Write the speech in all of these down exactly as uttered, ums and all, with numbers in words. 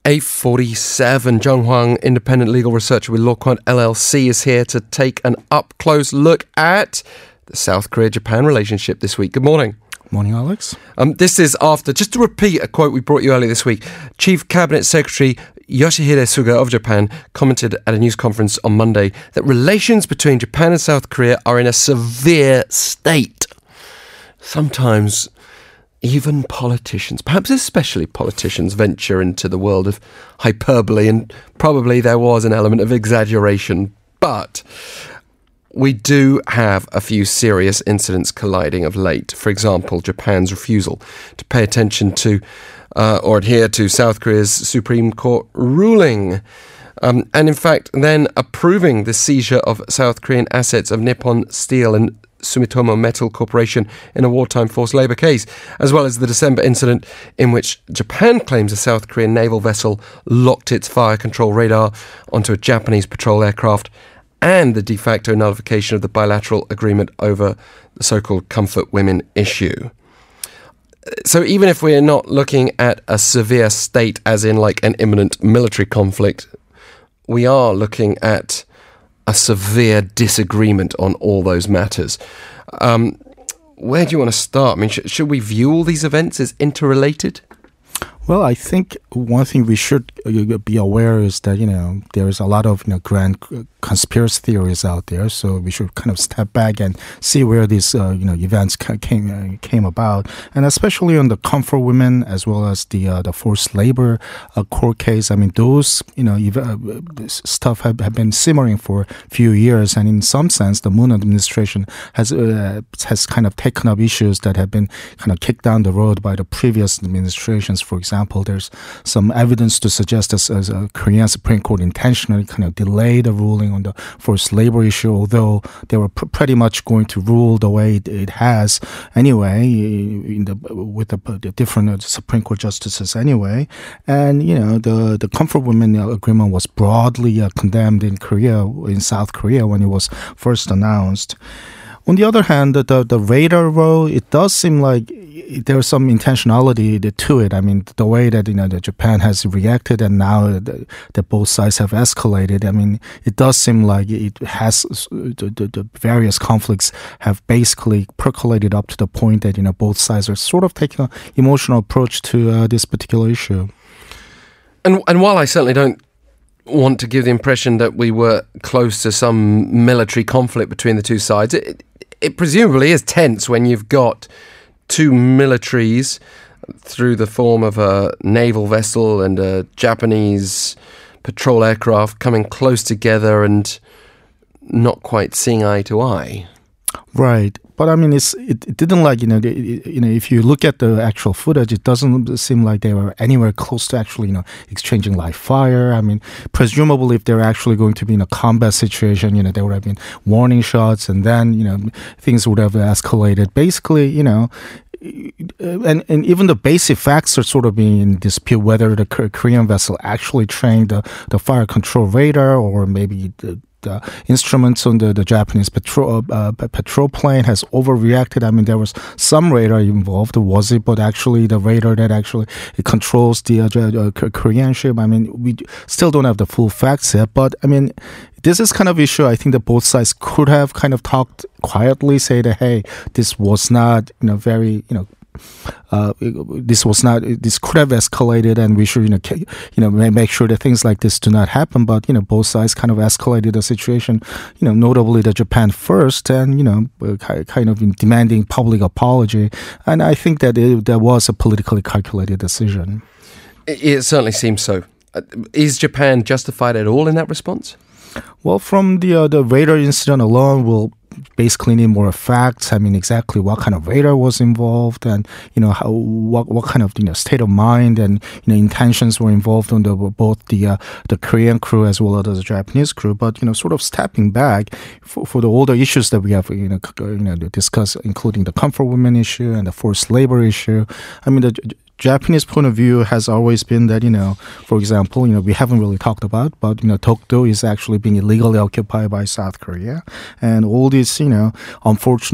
eight forty-seven. Jung Hwang, independent legal researcher with LawQuant L L C, is here to take an up-close look at the South Korea-Japan relationship this week. Good morning. Morning, Alex. Um, this is after, just to repeat a quote we brought you earlier this week, Chief Cabinet Secretary Yoshihide Suga of Japan commented at a news conference on Monday that relations between Japan and South Korea are in a severe state. Sometimes even politicians, perhaps especially politicians, venture into the world of hyperbole, and probably there was an element of exaggeration. But we do have a few serious incidents colliding of late. For example, Japan's refusal to pay attention to uh, or adhere to South Korea's Supreme Court ruling. Um, and in fact, then approving the seizure of South Korean assets of Nippon Steel and Sumitomo Metal Corporation in a wartime forced labour case, as well as the December incident in which Japan claims a South Korean naval vessel locked its fire control radar onto a Japanese patrol aircraft, and the de facto nullification of the bilateral agreement over the so-called comfort women issue. So even if we're not looking at a severe state as in like an imminent military conflict, we are looking at a severe disagreement on all those matters. Um, where do you want to start? I mean, sh- should we view all these events as interrelated? Well, I think one thing we should be aware is that, you know, there's a lot of, you know, grand conspiracy theories out there. So we should kind of step back and see where these, uh, you know, events came uh, came about. And especially on the comfort women as well as the uh, the forced labor uh, court case. I mean, those, you know, ev- uh, stuff have, have been simmering for a few years. And in some sense, the Moon administration has, uh, has kind of taken up issues that have been kind of kicked down the road by the previous administrations. For example, there's some evidence to suggest that as a Korean Supreme Court intentionally kind of delayed the ruling on the forced labor issue, although they were pr- pretty much going to rule the way it, it has anyway, in the, with the, the different Supreme Court justices anyway. And, you know, the, the comfort women agreement was broadly uh, condemned in Korea, in South Korea, when it was first announced. On the other hand, the, the radar role, it does seem like there's some intentionality to it. I mean, the way that, you know, that Japan has reacted and now that, that both sides have escalated, I mean, it does seem like it has, the, the, the various conflicts have basically percolated up to the point that, you know, both sides are sort of taking an emotional approach to uh, this particular issue. And, and while I certainly don't want to give the impression that we were close to some military conflict between the two sides, it, it presumably is tense when you've got two militaries through the form of a naval vessel and a Japanese patrol aircraft coming close together and not quite seeing eye to eye. Right. But I mean, it's it, it didn't like, you know, it, you know, if you look at the actual footage, it doesn't seem like they were anywhere close to actually, you know, exchanging live fire. I mean, presumably if they're actually going to be in a combat situation, you know, there would have been warning shots and then, you know, things would have escalated. Basically, you know, and and even the basic facts are sort of being in dispute, whether the Korean vessel actually trained the, the fire control radar or maybe the The instruments on the, the Japanese patrol uh, patrol plane has overreacted. I mean, there was some radar involved, was it? But actually, the radar that actually it controls the uh, uh, Korean ship. I mean, we still don't have the full facts yet. But I mean, this is kind of issue I think that both sides could have kind of talked quietly, say that, hey, this was not, you know, very, you know, Uh, this was not. This could have escalated, and we should, you know, you know, make sure that things like this do not happen. But you know, both sides kind of escalated the situation. You know, notably the Japan first, and you know, kind of demanding public apology. And I think that it, that was a politically calculated decision. It, it certainly seems so. Is Japan justified at all in that response? Well, from the uh, the radar incident alone, we'll basically need more facts. I mean, exactly what kind of radar was involved, and you know, how what what kind of, you know, state of mind and, you know, intentions were involved on the both the uh, the Korean crew as well as the Japanese crew. But you know, sort of stepping back for, for the older issues that we have, you know, you know, to discuss, including the comfort women issue and the forced labor issue. I mean, the Japanese point of view has always been that, you know, for example, you know, we haven't really talked about, but, you know, Dokdo is actually being illegally occupied by South Korea. And all these, you know, unfortunate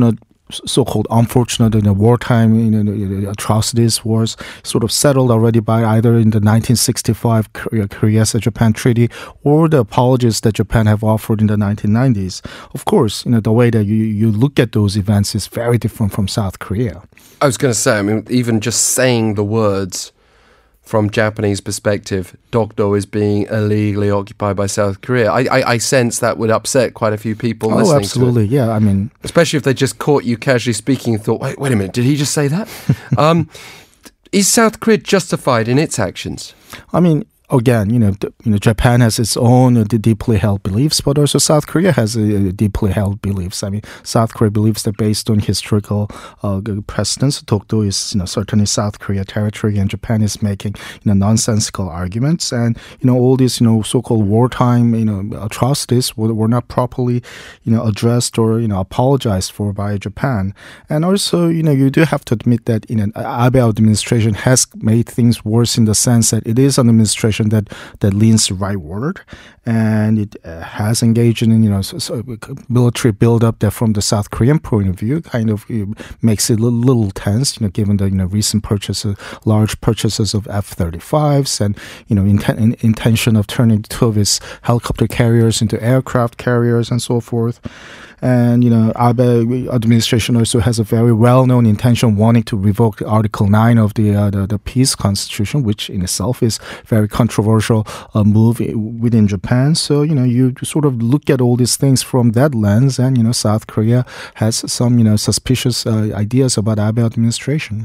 so-called unfortunate you know, wartime you know, atrocities wars sort of settled already by either in the nineteen sixty-five Korea-Japan Treaty or the apologies that Japan have offered in the nineteen nineties. Of course, you know the way that you, you look at those events is very different from South Korea. I was going to say, I mean, even just saying the words from Japanese perspective, Dokdo is being illegally occupied by South Korea. I, I, I sense that would upset quite a few people oh, listening absolutely. to it. Yeah, I mean... Especially if they just caught you casually speaking and thought, wait, wait a minute, did he just say that? um, is South Korea justified in its actions? I mean... Again, you know, you know, Japan has its own uh, deeply held beliefs, but also South Korea has uh, deeply held beliefs. I mean, South Korea believes that based on historical uh, precedents, Dokdo is, you know, certainly South Korea territory, and Japan is making, you know, nonsensical arguments, and you know, all these, you know, so-called wartime, you know, atrocities were, were not properly, you know, addressed or you know, apologized for by Japan. And also, you know, you do have to admit that, you know, Abe administration has made things worse in the sense that it is an administration that that leans the right word, and it uh, has engaged in you know so, so military buildup that from the South Korean point of view kind of you know, makes it a little, little tense. You know, given the you know recent purchases, large purchases of F thirty-fives, and you know inten- in, intention of turning two of its helicopter carriers into aircraft carriers and so forth. And, you know, Abe administration also has a very well-known intention wanting to revoke Article nine of the, uh, the the peace constitution, which in itself is very controversial uh, move within Japan. So, you know, you sort of look at all these things from that lens, and, you know, South Korea has some, you know, suspicious uh, ideas about Abe administration.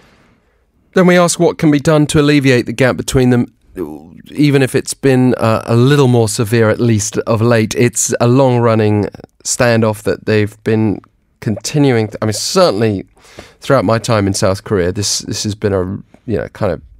Then we ask what can be done to alleviate the gap between them, even if it's been uh, a little more severe, at least of late. It's a long-running standoff that they've been continuing. I mean, certainly throughout my time in South Korea, this this has been a you know kind of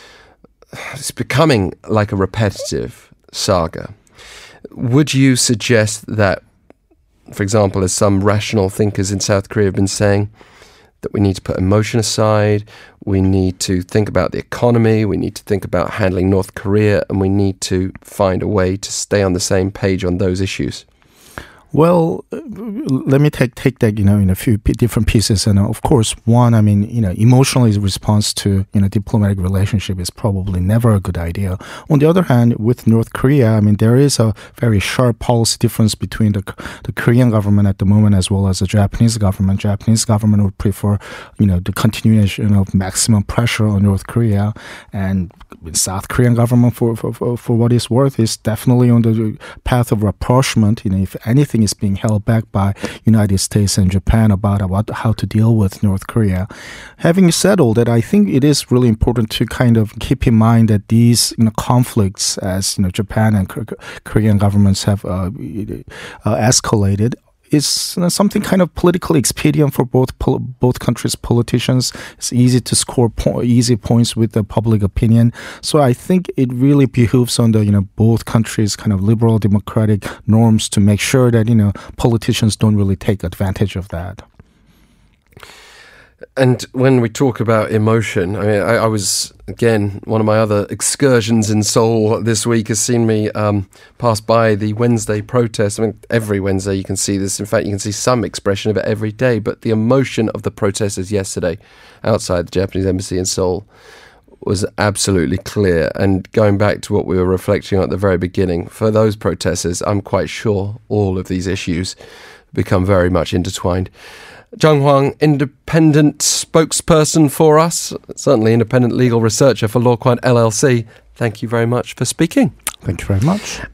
it's becoming like a repetitive saga. Would you suggest that, for example, as some rational thinkers in South Korea have been saying, that we need to put emotion aside, we need to think about the economy, we need to think about handling North Korea, and we need to find a way to stay on the same page on those issues? Well, let me take take that, you know, in a few p- different pieces. And uh, of course, one, I mean, you know, emotional response to, you know, diplomatic relationship is probably never a good idea. On the other hand, with North Korea, I mean, there is a very sharp policy difference between the the Korean government at the moment as well as the Japanese government. Japanese government would prefer, you know, the continuation of maximum pressure on North Korea, and South Korean government, for for for, for what it's worth, is definitely on the path of rapprochement. You know, if anything is being held back by United States and Japan about, about how to deal with North Korea. Having said all that, I think it is really important to kind of keep in mind that these you know, conflicts, as you know, Japan and Korean governments have uh, uh, escalated, is you know, something kind of politically expedient for both pol- both countries' politicians. It's easy to score po- easy points with the public opinion. So I think it really behooves on the you know both countries' kind of liberal democratic norms to make sure that you know politicians don't really take advantage of that. And when we talk about emotion, I mean, I, I was, again, one of my other excursions in Seoul this week has seen me um, pass by the Wednesday protest. I mean, every Wednesday you can see this. In fact, you can see some expression of it every day. But the emotion of the protesters yesterday outside the Japanese embassy in Seoul was absolutely clear. And going back to what we were reflecting on at the very beginning, for those protesters, I'm quite sure all of these issues become very much intertwined. Jung Hwang, independent spokesperson for us, certainly independent legal researcher for Law Quant L L C. Thank you very much for speaking. Thank you very much.